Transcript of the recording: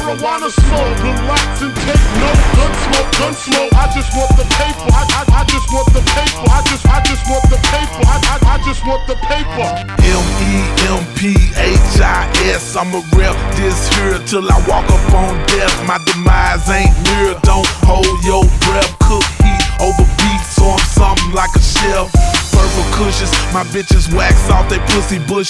marijuana smoke. Relax and take no gun smoke, gun smoke. I just want the paper. I just want the paper. I just want the paper. I just want the paper. MEMPHIS. I'ma rep this here till I walk up on death. My demise ain't near. Don't hold your breath. Cook heat over beef, so I'm something like a chef. Purple cushions, my bitches wax off they pussy bush.